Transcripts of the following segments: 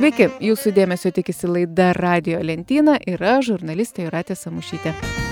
Sveiki, jūsų dėmesio tikisi laida Radijo lentyna ir aš, žurnalistė Jūratė Samušytė.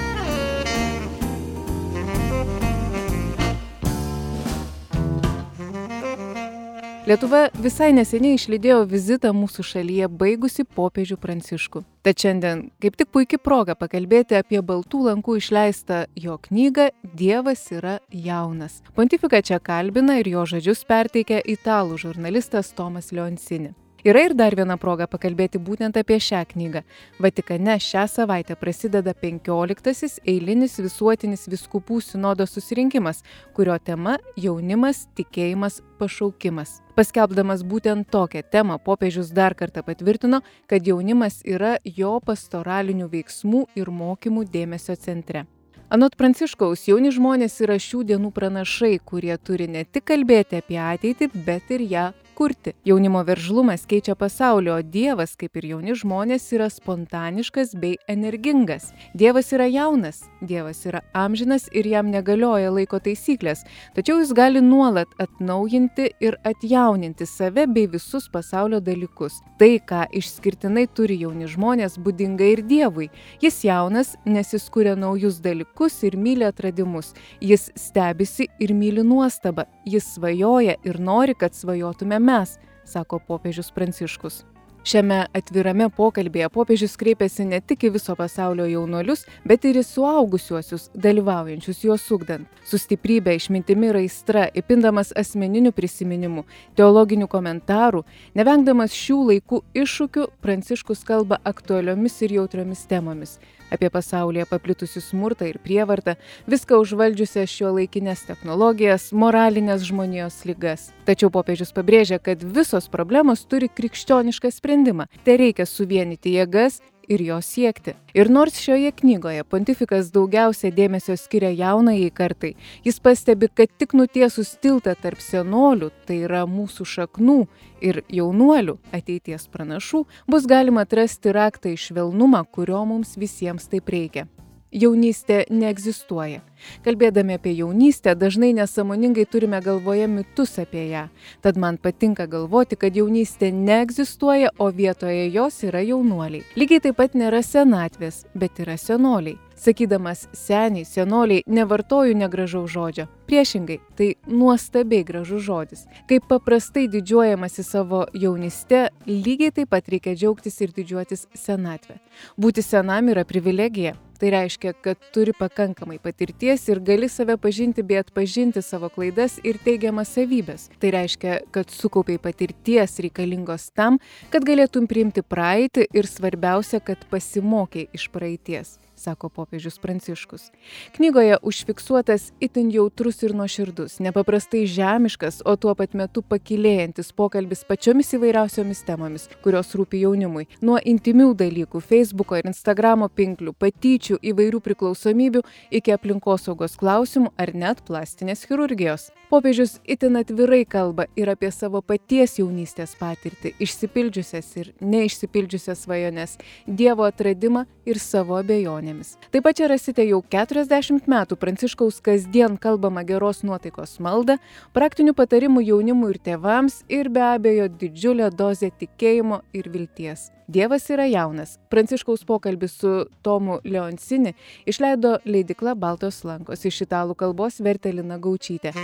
Lietuva visai neseniai išlydėjo vizitą mūsų šalyje baigusi popiežių Pranciškų. Tad šiandien kaip tik puikia proga pakalbėti apie Baltų lankų išleistą jo knygą Dievas yra jaunas. Pontifiką čia kalbina ir jo žodžius perteikia italų žurnalistas Tomas Leoncini. Yra ir dar viena proga pakalbėti būtent apie šią knygą. Vatikane šią savaitę prasideda 15-asis eilinis visuotinis vyskupų sinodo susirinkimas, kurio tema jaunimas, tikėjimas, pašaukimas. Paskelbdamas būtent tokią temą, popiežius dar kartą patvirtino, kad jaunimas yra jo pastoralinių veiksmų ir mokymų dėmesio centre. Anot Pranciškaus, jauni žmonės yra šių dienų pranašai, kurie turi ne tik kalbėti apie ateitį, bet ir ją kurti. Jaunimo veržlumas keičia pasaulį, o Dievas, kaip ir jauni žmonės, yra spontaniškas bei energingas. Dievas yra jaunas, Dievas yra amžinas ir jam negalioja laiko taisyklės, tačiau jis gali nuolat atnaujinti ir atjauninti save bei visus pasaulio dalykus. Tai, ką išskirtinai turi jauni žmonės, būdinga ir Dievui. Jis jaunas, nes jis kuria naujus dalykus ir myli atradimus. Jis stebisi ir myli nuostabą. Jis svajoja ir nori, kad svajotume mes, sako popiežius Pranciškus. Šiame atvirame pokalbėje popiežius kreipėsi ne tik į viso pasaulio jaunuolius, bet ir į suaugusiuosius, dalyvaujančius juos ugdant. Su stiprybe, išmintimi ir aistra, įpindamas asmeninių prisiminimų, teologinių komentarų, nevengdamas šių laikų iššūkių, Pranciškus kalba aktualiomis ir jautriomis temomis. Apie pasaulyje paplitusių smurtą ir prievartą, viską užvaldžiusią šiuolaikinės technologijas, moralinės žmonijos ligas. Tačiau popiežius pabrėžia, kad visos problemos turi krikščionišką sprendimą. Tereikia suvienyti jėgas ir jo siekti. Ir nors šioje knygoje pontifikas daugiausia dėmesio skiria jaunajai kartai, jis pastebi, kad tik nutiesus tiltą tarp senolių, tai yra mūsų šaknų, ir jaunuolių, ateities pranašų, bus galima atrasti raktą į švelnumą, kurio mums visiems taip reikia. Jaunystė neegzistuoja. Kalbėdami apie jaunystę, dažnai nesąmoningai turime galvoje mitus apie ją. Tad man patinka galvoti, kad jaunystė neegzistuoja, o vietoje jos yra jaunuoliai. Lygiai taip pat nėra senatvės, bet yra senoliai. Sakydamas seniai, senoliai, nevartoju negražaus žodžio. Priešingai, tai nuostabiai gražus žodis. Kaip paprastai didžiuojamasi savo jaunyste, lygiai taip pat reikia džiaugtis ir didžiuotis senatvę. Būti senam yra privilegija. Tai reiškia, kad turi pakankamai patirties ir gali save pažinti bei atpažinti savo klaidas ir teigiamas savybes. Tai reiškia, kad sukaupiai patirties reikalingos tam, kad galėtum priimti praeitį ir svarbiausia, kad pasimokiai iš praeities, sako popiežius Pranciškus. Knygoje užfiksuotas itin jautrus ir nuoširdus, nepaprastai žemiškas, o tuo pat metu pakylėjantis pokalbis pačiomis įvairiausiomis temomis, kurios rūpi jaunimui. Nuo intimių dalykų, Facebooko ir Instagramo pinklių, patyčių, įvairių priklausomybių iki aplinkosaugos klausimų ar net plastinės chirurgijos. Popiežius itin atvirai kalba ir apie savo paties jaunystės patirtį, išsipildžiusias ir neišsipildžiusias svajones, Dievo atradimą ir savo abejonėmis. Taip pat čia rasite jau 40 metų Pranciškaus kasdien kalbama geros nuotaikos maldą, praktinių patarimų jaunimui ir tėvams ir be abejo didžiulę dozę tikėjimo ir vilties. Dievas yra jaunas. Pranciškaus pokalbis su Tomu Leoncini išleido leidykla Baltos lankos. Iš italų kalbos vertė Lina Gaučytė.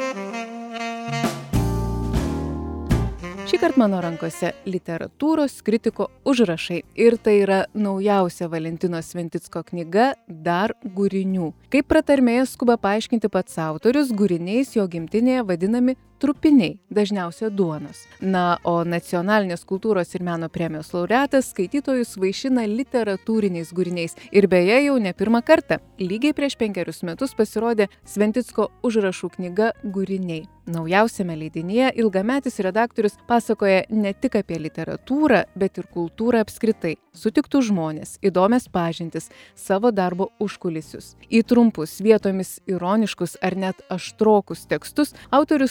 Šįkart mano rankose literatūros kritiko užrašai ir tai yra naujausia Valentino Sventicko knyga Dar gūrinių. Kaip pratarmėje skuba paaiškinti pats autorius, gūriniais jo gimtinėje vadinami trupiniai, dažniausia duonos. Na, o Nacionalinės kultūros ir meno premijos laureatas skaitytojus vaišina literatūriniais gūriniais. Ir beje, jau ne pirmą kartą. Lygiai prieš 5 metus pasirodė Sventicko užrašų knyga Gūriniai. Naujausiame leidinyje ilgametis redaktorius pasakoja ne tik apie literatūrą, bet ir kultūrą apskritai, sutiktus žmonės, įdomias pažintis, savo darbo užkulisius. Į trumpus, vietomis ironiškus ar net aštrokus tekstus autorius sudėjo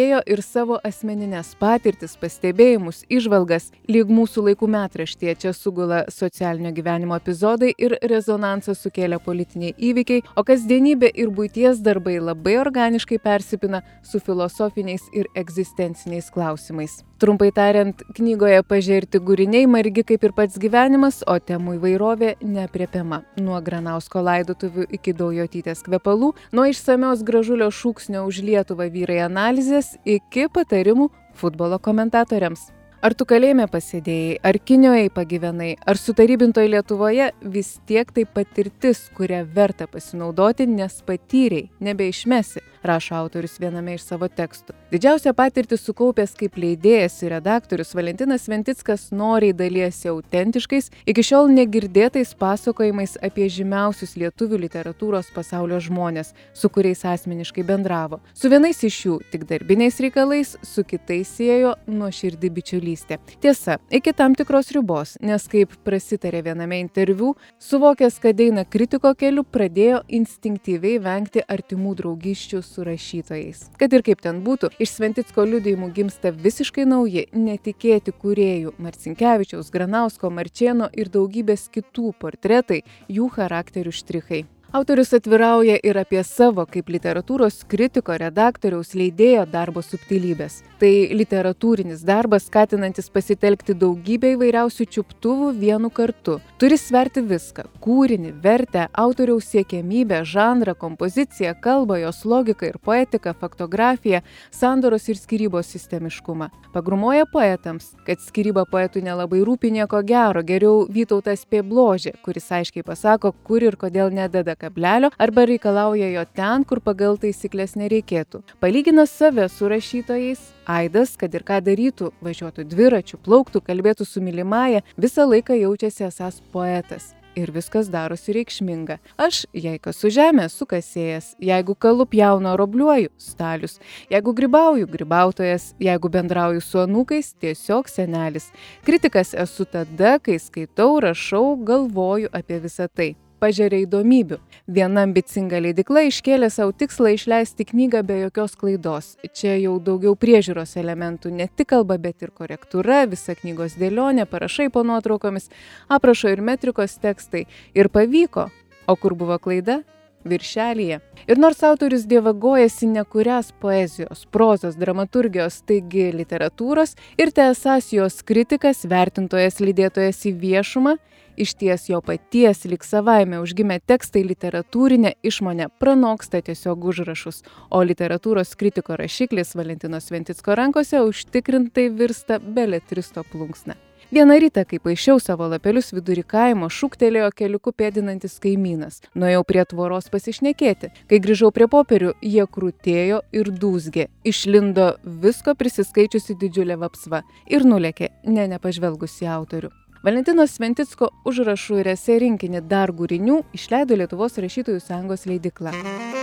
pridėjo ir savo asmenines patirtis, pastebėjimus, įžvalgas. Lyg mūsų laikų metraštyje čia sugula socialinio gyvenimo epizodai ir rezonansą sukėlę politiniai įvykiai, o kasdienybė ir buities darbai labai organiškai persipina su filosofiniais ir egzistenciniais klausimais. Trumpai tariant, knygoje pažerti gūriniai margi kaip ir pats gyvenimas, o temų įvairovė neaprėpiama. Nuo Granausko laidotuvių iki Daujotytės kvepalų, nuo išsamios Gražulio šūksnio už Lietuvą vyrai analizės iki patarimų futbolo komentatoriams. Ar tu kalėjime pasėdėjai, ar Kinijoje pagyvenai, ar sutarybintoj Lietuvoje, vis tiek tai patirtis, kurią verta pasinaudoti, nes patyrei, nebeišmesi, rašo autorius viename iš savo tekstų. Didžiausią patirtį sukaupęs kaip leidėjas ir redaktorius, Valentinas Sventickas noriai dalijasi autentiškais, iki šiol negirdėtais pasakojimais apie žymiausius lietuvių literatūros pasaulio žmonės, su kuriais asmeniškai bendravo. Su vienais iš jų tik darbiniais reikalais, su kitais siejo nuoširdi bičiulystė. Tiesa, iki tam tikros ribos, nes kaip prasitarė viename interviu, suvokęs, kad eina kritiko keliu, pradėjo instinktyviai vengti artimų draugysčių su rašytojais. Kad ir kaip ten būtų, iš Sventicko liudijimų gimsta visiškai nauji, netikėti kūrėjų Marcinkevičiaus, Granausko, Marčėno ir daugybės kitų portretai, jų charakterių štrichai. Autorius atvirauja ir apie savo kaip literatūros kritiko, redaktoriaus, leidėjo darbo subtilybės. Tai literatūrinis darbas, skatinantis pasitelkti daugybę įvairiausių čiuptuvų vienu kartu. Turi sverti viską – kūrinį, vertę, autoriaus siekiamybę, žanrą, kompoziciją, kalbą, jos logiką ir poetiką, faktografiją, sandoros ir skyrybos sistemiškumą. Pagrumoja poetams, kad skyryba poetui nelabai rūpi nieko gero, geriau Vytautas Pėbložė, kuris aiškiai pasako, kur ir kodėl nededa kablelio arba reikalauja jo ten, kur pagal taisyklės nereikėtų. Palygina save su rašytojais. Aidas, kad ir ką darytų, važiuotų dviračiu, plauktų, kalbėtų su mylimąja, visą laiką jaučiasi esąs poetas. Ir viskas darosi reikšminga. Aš, jei kasu žemę, esu kasėjas. Jeigu kalu pjaunu ar obliuoju, stalius. Jeigu grybauju, grybautojas. Jeigu bendrauju su anūkais, tiesiog senelis. Kritikas esu tada, kai skaitau, rašau, galvoju apie visą tai. Pažeria įdomybių. Viena ambicinga leidykla iškėlė savo tikslą išleisti knygą be jokios klaidos. Čia jau daugiau priežiūros elementų, ne tik kalba, bet ir korektūra, visa knygos dėlionė, parašai po nuotraukomis, aprašo ir metrikos tekstai. Ir pavyko. O kur buvo klaida? Viršelyje. Ir nors autorius dievagojasi nekurias poezijos, prozos, dramaturgijos, taigi literatūros, ir esąs jos kritikas, vertintojas, lydėtojas į viešumą, išties jo paties lyg savaime užgimę tekstai literatūrinę išmonę pranoksta tiesiog užrašus, o literatūros kritiko rašiklis Valentino Sventicko rankose užtikrintai virsta beletristo plunksna. Vieną rytą, kai paišiau savo lapelius vidury kaimo, šūktelėjo keliuku pėdinantis kaimynas. Nuėjau prie tvoros pasišnekėti. Kai grįžau prie popierių, jie krutėjo ir dūzgė. Išlindo visko prisiskaičiusi didžiulė vapsva ir nulėkė, nepažvelgusi autorių. Valentino Sventicko užrašų ir esė rinkinį Dar gūrinių išleido Lietuvos rašytojų sąjungos leidykla.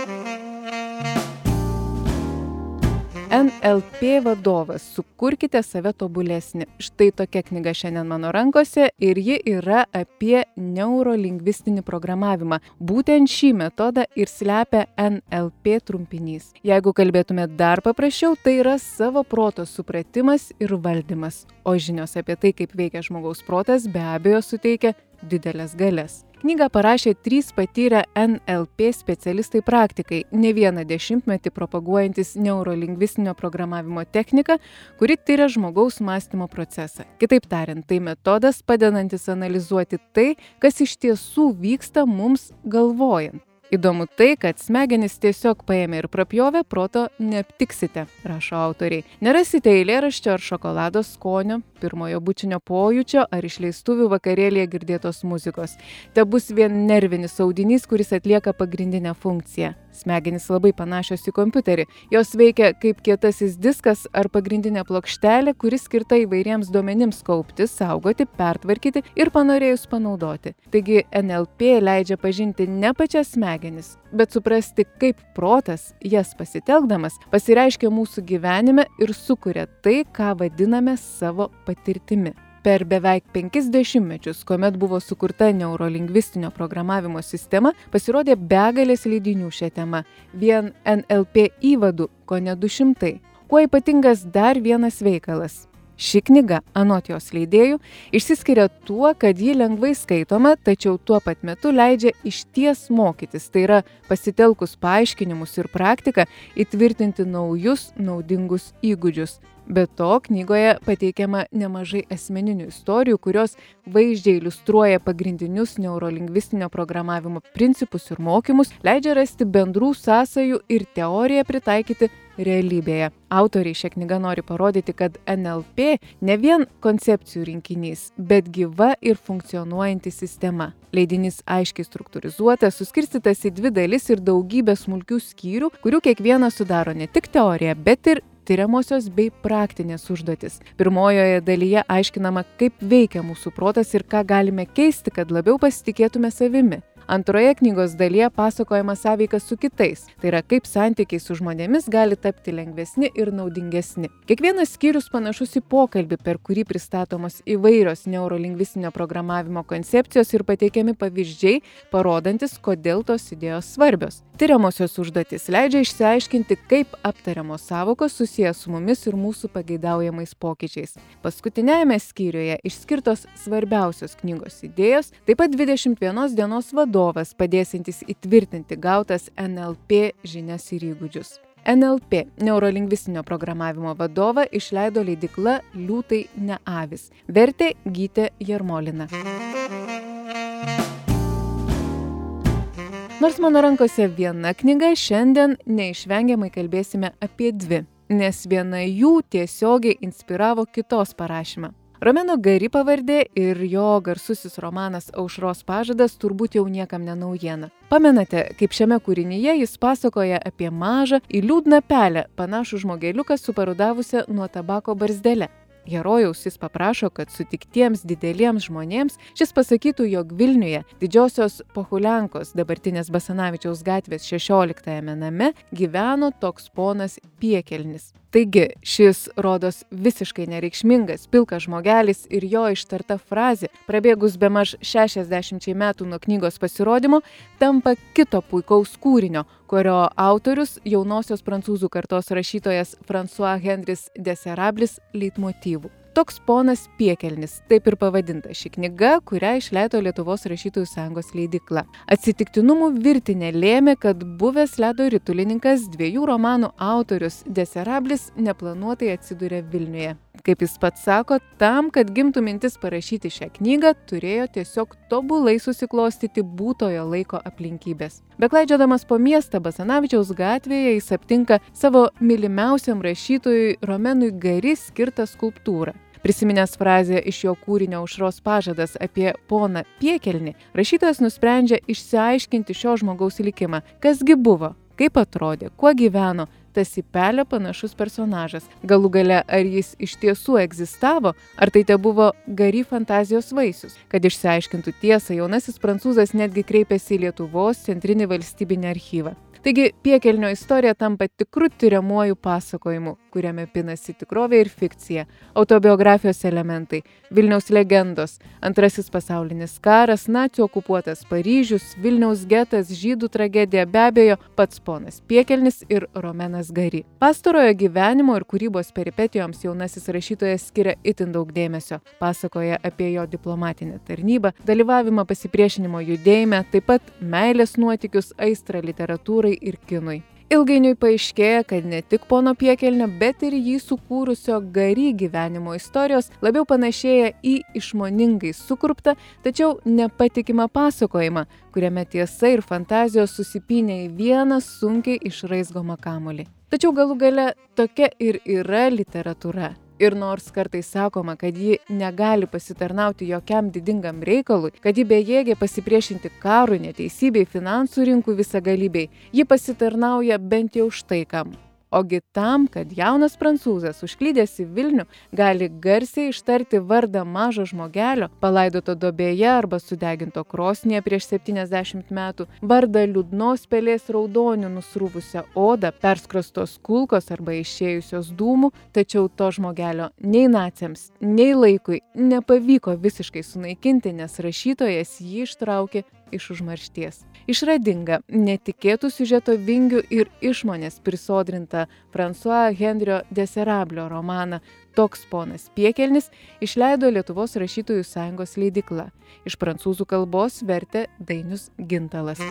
NLP vadovas. Sukurkite save tobulesnį. Štai tokia knyga šiandien mano rankose ir ji yra apie neurolingvistinį programavimą. Būtent šį metodą ir slepia NLP trumpinys. Jeigu kalbėtume dar paprasčiau, tai yra savo proto supratimas ir valdymas. O žinios apie tai, kaip veikia žmogaus protas, be abejo suteikia didelės galias. Knygą parašė 3 patyrę NLP specialistai praktikai, ne vieną dešimtmetį propaguojantis neurolingvistinio programavimo techniką, kuri tiria žmogaus mąstymo procesą. Kitaip tariant, tai metodas padedantis analizuoti tai, kas iš tiesų vyksta mums galvojant. Įdomu tai, kad smegenys tiesiog paėmė ir prapjovė, proto neaptiksite, rašo autoriai. Nerasite eilėraščio ar šokolado skonio, pirmojo bučinio pojūčio ar išleistuvių vakarėlėje girdėtos muzikos. Te bus vien nervinis audinys, kuris atlieka pagrindinę funkciją. Smegenys labai panašios į kompiuterį. Jos veikia kaip kietasis diskas ar pagrindinė plokštelė, kuri skirta įvairiems duomenims kaupti, saugoti, pertvarkyti ir panorėjus panaudoti. Taigi NLP leidžia pažinti ne pačias smegenis, bet suprasti, kaip protas, jas pasitelkdamas, pasireiškia mūsų gyvenime ir sukuria tai, ką vadiname savo patirtimi. Per beveik 50 mečius, kuomet buvo sukurta neurolingvistinio programavimo sistema, pasirodė begalės leidinių šią temą. Vien NLP įvadų kone 200. Kuo ypatingas dar vienas veikalas? Ši knyga, anot jos leidėjų, išsiskiria tuo, kad ji lengvai skaitoma, tačiau tuo pat metu leidžia išties mokytis, tai yra pasitelkus paaiškinimus ir praktiką įtvirtinti naujus naudingus įgūdžius. Be to, knygoje pateikiama nemažai asmeninių istorijų, kurios vaizdžiai iliustruoja pagrindinius neurolingvistinio programavimo principus ir mokymus, leidžia rasti bendrų sąsajų ir teoriją pritaikyti realybėje. Autoriai šią knygą nori parodyti, kad NLP ne vien koncepcijų rinkinys, bet gyva ir funkcionuojanti sistema. Leidinys aiškiai struktūrizuotas, suskirstytas į 2 dalis ir daugybę smulkių skyrių, kurių kiekvieną sudaro ne tik teorija, bet ir tiriamosios bei praktinės užduotis. Pirmojoje dalyje aiškinama, kaip veikia mūsų protas ir ką galime keisti, kad labiau pasitikėtume savimi. Antroje knygos dalyje pasakojama sąveika su kitais, tai yra kaip santykiai su žmonėmis gali tapti lengvesni ir naudingesni. Kiekvienas skyrius panašus į pokalbį, per kurį pristatomos įvairios neurolingvistinio programavimo koncepcijos ir pateikiami pavyzdžiai, parodantis, kodėl tos idėjos svarbios. Tiriamosios užduotys leidžia išsiaiškinti, kaip aptariamos sąvokos susijęs su mumis ir mūsų pageidaujamais pokyčiais. Paskutiniajame skyriuje išskirtos svarbiausios knygos idėjos, taip pat 21 dienos vadovas, padėsiantis įtvirtinti gautas NLP žinias ir įgūdžius. NLP neurolingvistinio programavimo vadovą išleido leidykla Liūtai ne avys. Vertė Gytė Jarmolina. Nors mano rankose viena knyga, šiandien neišvengiamai kalbėsime apie 2, nes viena jų tiesiogiai inspiravo kitos parašymą. Romeno Gari pavardė ir jo garsusis romanas Aušros pažadas turbūt jau niekam ne naujiena. Pamenate, kaip šiame kūrinyje jis pasakoja apie mažą į liūdną pelę panašų žmogeliuką su parudavusia nuo tabako barzdele. Herojaus jis paprašo, kad sutiktiems dideliems žmonėms šis pasakytų, jog Vilniuje didžiosios Pohuliankos, dabartinės Basanavičiaus gatvės 16 name, gyveno toks ponas Piekelnis. Taigi, šis rodos visiškai nereikšmingas, pilkas žmogelis ir jo ištarta frazė, prabėgus bemaž 60 metų nuo knygos pasirodymo, tampa kito puikaus kūrinio, kurio autorius jaunosios prancūzų kartos rašytojas François Henris Deserablis leitmotyvų. Toks ponas Piekelnis, taip ir pavadinta ši knyga, kurią išleido Lietuvos rašytojų sąjungos leidykla. Atsitiktinumų virtinė lėmė, kad buvęs ledo ritulininkas, 2 romanų autorius Deserablis neplanuotai atsiduria Vilniuje. Kaip jis pats sako, tam, kad gimtų mintis parašyti šią knygą, turėjo tiesiog tobulai susiklostyti būtojo laiko aplinkybės. Beklaidžiodamas po miestą Basanavičiaus gatvėje, jis aptinka savo mylimiausiam rašytojui Romenui Gari skirtą skulptūrą. Prisiminęs frazę iš jo kūrinio Aušros pažadas apie poną Piekelnį, rašytojas nusprendžia išsiaiškinti šio žmogaus likimą. Kasgi buvo, kaip atrodė, kuo gyveno tas į pelę panašus personažas. Galų gale, ar jis iš tiesų egzistavo, ar tai tebuvo Gari fantazijos vaisius. Kad išsiaiškintų tiesą, jaunasis prancūzas netgi kreipėsi į Lietuvos centrinį valstybinį archyvą. Taigi, Piekelnio istorija tampa tikru tiriamuoju pasakojimu, kuriame pinasi tikrovė ir fikcija, autobiografijos elementai, Vilniaus legendos, Antrasis pasaulinis karas, nacių okupuotas Paryžius, Vilniaus getas, žydų tragedija, be abejo, pats ponas Piekelnis ir Romenas Gari. Pastarojo gyvenimo ir kūrybos peripetijoms jaunasis rašytojas skiria itin daug dėmesio. Pasakoja apie jo diplomatinę tarnybą, dalyvavimą pasipriešinimo judėjime, taip pat meilės nuotykius, aistrą literatūrai ir kinui. Ilgainiui paaiškėja, kad ne tik pono Piekelnio, bet ir jį sukūrusio Gari gyvenimo istorijos labiau panašėja į išmoningai sukurptą, tačiau nepatikimą pasakojimą, kuriame tiesa ir fantazijos susipynė į vieną sunkiai išraizgomą kamuolį. Tačiau galų gale tokia ir yra literatūra. Ir nors kartais sakoma, kad ji negali pasitarnauti jokiam didingam reikalui, kad ji bejėgė pasipriešinti karui, neteisybei, finansų rinkų visagalybei, ji pasitarnauja bent jau štai kam. Ogi tam, kad jaunas prancūzas užklydęs į Vilnių gali garsiai ištarti vardą mažo žmogelio, palaidoto duobėje arba sudeginto krosnyje prieš 70 metų, vardą liūdnos pelės raudonių nusrūvusią odą, perskrostos kulkos arba išėjusios dūmų, tačiau to žmogelio nei naciams, nei laikui nepavyko visiškai sunaikinti, nes rašytojas jį ištraukė iš užmaršties. Išradinga, netikėtų siužeto vingių ir išmonės prisodrinta François Henrio Deserablio romaną Toks ponas Piekelnis išleido Lietuvos rašytojų sąjungos leidykla. Iš prancūzų kalbos vertė Dainius Gintalas.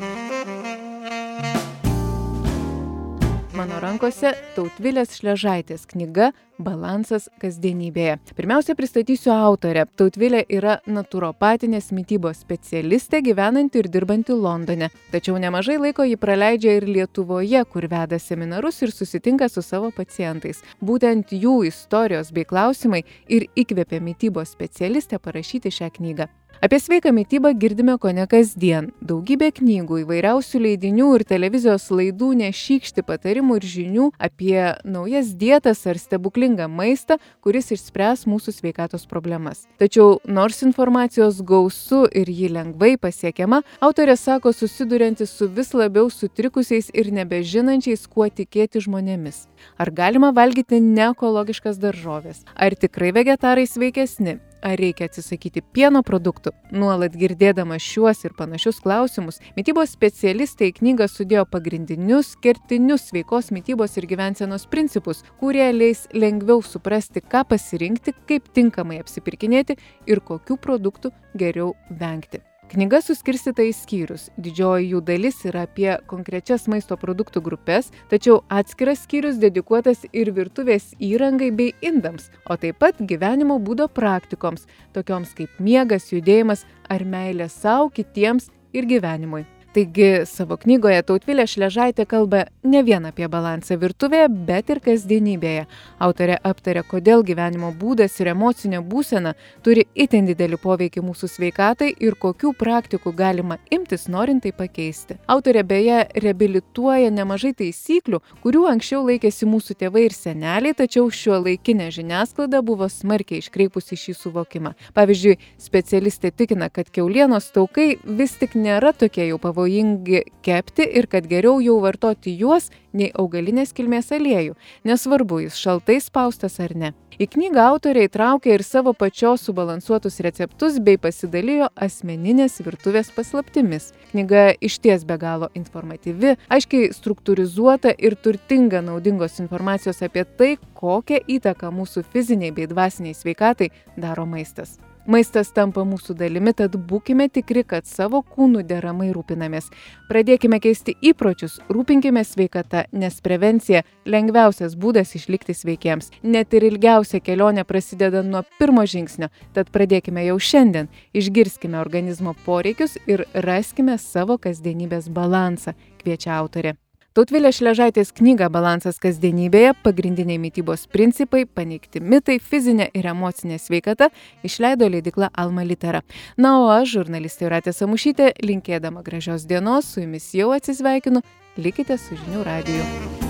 Mano rankose Tautvilės Šležaitės knyga Balansas kasdienybėje. Pirmiausia, pristatysiu autorę. Tautvilė yra naturopatinės mitybos specialistė, gyvenanti ir dirbanti Londone. Tačiau nemažai laiko ji praleidžia ir Lietuvoje, kur veda seminarus ir susitinka su savo pacientais. Būtent jų istorijos bei klausimai ir įkvėpė mitybos specialistę parašyti šią knygą. Apie sveiką mitybą girdime kone kasdien. Daugybė knygų, įvairiausių leidinių ir televizijos laidų nešykšti patarimų ir žinių apie naujas dietas ar stebuklingą maistą, kuris išspręs mūsų sveikatos problemas. Tačiau nors informacijos gausu ir ji lengvai pasiekiama, autorė sako susidurianti su vis labiau sutrikusiais ir nebežinančiais, kuo tikėti žmonėmis. Ar galima valgyti neekologiškas daržoves? Ar tikrai vegetarai sveikesni? Ar reikia atsisakyti pieno produktų? Nuolat girdėdama šiuos ir panašius klausimus, mitybos specialistai į knygą sudėjo pagrindinius, kertinius sveikos mitybos ir gyvensenos principus, kurie leis lengviau suprasti, ką pasirinkti, kaip tinkamai apsipirkinėti ir kokių produktų geriau vengti. Knyga suskirstyta į skyrius. Didžioji jų dalis yra apie konkrečias maisto produktų grupės, tačiau atskiras skyrius dedikuotas ir virtuvės įrangai bei indams, o taip pat gyvenimo būdo praktikoms, tokioms kaip miegas, judėjimas ar meilė sau, kitiems ir gyvenimui. Taigi savo knygoje Tautvilė Šležaitė kalba ne vien apie balansą virtuvėje, bet ir kasdienybėje. Autorė aptarė, kodėl gyvenimo būdas ir emocinė būsena turi itin didelį poveikį mūsų sveikatai ir kokių praktikų galima imtis, norint tai pakeisti. Autorė beje reabilituoja nemažai taisyklių, kurių anksčiau laikėsi mūsų tėvai ir seneliai, tačiau šiuolaikinė žiniasklaida buvo smarkiai iškreipusi šį suvokimą. Pavyzdžiui, specialistė tikina, kad kiaulienos taukai vis tik nėra tokie jau pavojingi kepti ir kad geriau jau vartoti juos nei augalinės kilmės aliejų, nesvarbu jis šaltai spaustas ar ne. Į knygą autorė įtraukė ir savo pačios subalansuotus receptus bei pasidalijo asmeninės virtuvės paslaptimis. Knyga išties be galo informatyvi, aiškiai struktūrizuota ir turtinga naudingos informacijos apie tai, kokią įtaką mūsų fiziniai bei dvasiniai sveikatai daro maistas. Maistas tampa mūsų dalimi, tad būkime tikri, kad savo kūnų deramai rūpinamės. Pradėkime keisti įpročius, rūpinkime sveikata, nes prevencija lengviausias būdas išlikti sveikiems. Net ir ilgiausia kelionė prasideda nuo pirmo žingsnio, tad pradėkime jau šiandien, išgirskime organizmo poreikius ir raskime savo kasdienybės balansą, kviečia autorė. Tautvilės Šležaitės knyga Balansas kasdienybėje, pagrindiniai mitybos principai, paneigti mitai, fizinė ir emocinė sveikata išleido leidykla Alma Litera. Na, o aš, žurnalistė Jūratė Samušytė, linkėdama gražios dienos, su jumis jau atsisveikinu, likite su Žinių radiju.